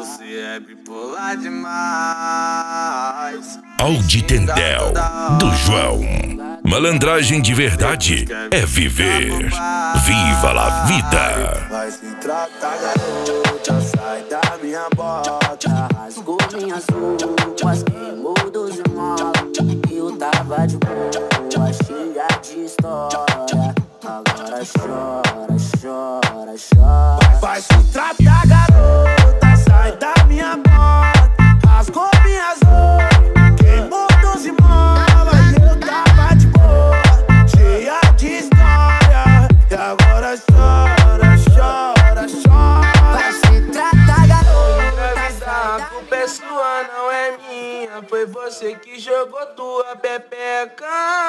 Você é bipolar demais. Auditendel do João. Malandragem de verdade é viver. Viva la vida. Vai se tratar, garota, sai da minha bota. Rasgou minhas roupas, queimou dos irmãos. Eu tava de boa, cheia de história. Agora chora, chora, chora. Vai se tratar, garota, sai da minha bota. Rasgou minhas roupas, queimou dos irmãos. Eu tava de boa, cheia de história. E agora chora, chora, chora. Vai se tratar, garota, A culpa é sua, não é minha. Foi você que jogou tua pepeca.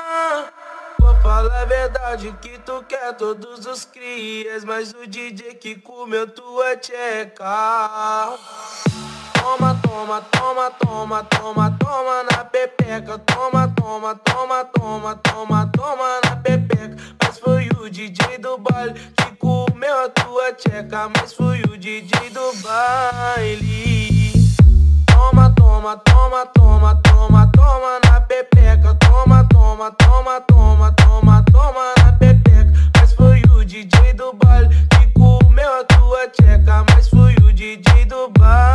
Vou falar a verdade que tu quer todos os crias, mas o DJ que comeu tua tcheca. Toma, toma, toma, toma, toma, toma na pepeca. Toma, toma, toma, toma, toma, toma na pepeca. Mas foi o DJ do baile que comeu a tua tcheca. Mas foi o DJ do baile. Toma, toma, toma, toma, toma, toma na pepeca. Toma, toma, toma, toma, toma, toma na pepeca. Mas foi o DJ do baile que comeu a tua tcheca. Mas foi o DJ do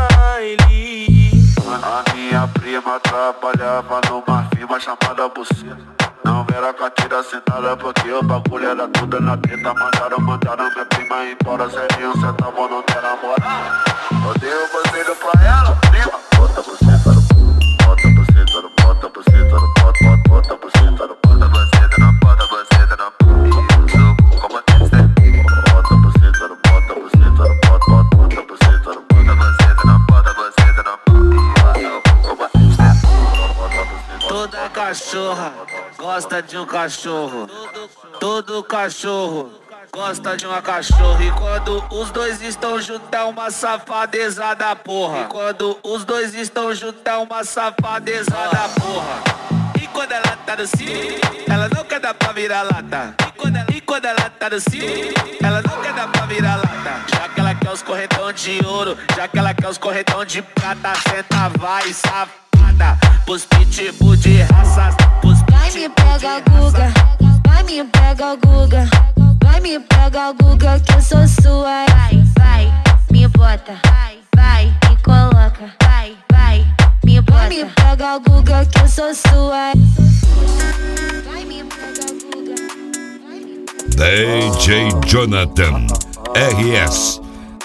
baile. A minha prima trabalhava numa firma chamada Buceta. Não era catira sentada porque o bagulho era tudo na treta. Mandaram minha prima embora, zerinho, centavo não tem namorado. Odeio você indo pra ela, prima. Bota você no bota você no bota você no bota você no bota você na bota você na como tem que ser. Bota você no bota você no bota você no bota você na bota você na Toda cachorra gosta de um cachorro. Todo cachorro gosta de uma cachorra. E quando os dois estão juntos é uma safadeza da porra. E quando os dois estão juntos é uma safadeza da porra. E quando ela tá no cio, ela não quer dar pra virar lata. E quando ela tá no cio, ela não quer dar pra virar lata. Já que ela quer os corretão de ouro, já que ela quer os corretão de prata, senta, vai, safada. Pros pitbull de raças, pros Vai me pega, Guga, vai me pega, Guga. Vai me pega, Guga, que eu sou sua. Vai, vai, me bota. Vai, vai, me coloca. Vai, vai, me bota. Vai me pega, Guga, que eu sou sua. Vai me pega, Guga. DJ Jonathan RS.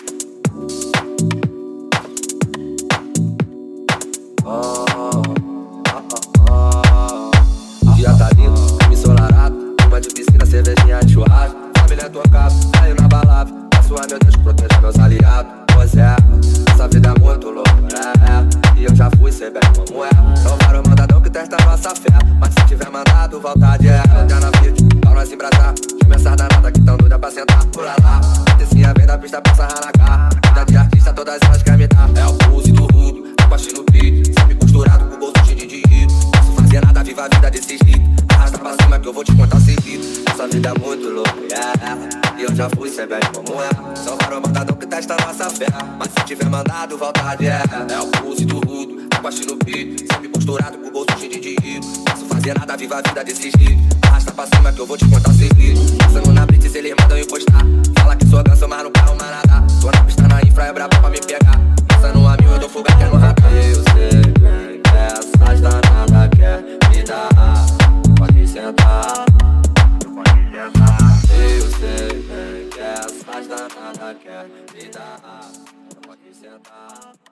Dia tá lindo, me ensolarado, uma de piscina, cervejinha de churrasco. Família tocada, saiu na balada. Peço a meu Deus proteja meus aliados. Pois é, essa vida é muito louca, e eu já fui, sei bem como é. Não para o mandadão que testa nossa fé, mas se tiver mandado, volta de é. Já na vídeo, pra nós se embraçar. Dimensão danada que tão doida pra sentar. Pula lá, descinha vem da pista pra sarrar na cara. Vida de artista, todas elas querem me dar. É o pulse do rudo, abaixo no beat. Sempre costurado com bolso cheio de dinheiro. Posso fazer nada, viva a vida desses ricos. Arrasta pra cima que eu vou te contar o segredo. Essa vida é muito louca, e eu já fui, sei bem como é. Só para o mandadão que testa nossa fé, mas se tiver mandado, volta de é. É o pulse do rudo, abaixo no beat. Sempre posturado com o bolso cheio de dinheiro. Posso fazer nada, viva a vida desses ricos. Arrasta pra cima que eu vou te contar o segredo. Passando na blitz, eles mandam eu postar. Fala que sou ganso, mas não carro mais nada. Tô na pista na infra, é brabo pra me pegar. Passando a mil, eu dou fuga que é no radar. Eu sei bem que essas danadas quer me dar. Pode sentar. Eu sei bem que essas danadas quer me dar. Pode sentar.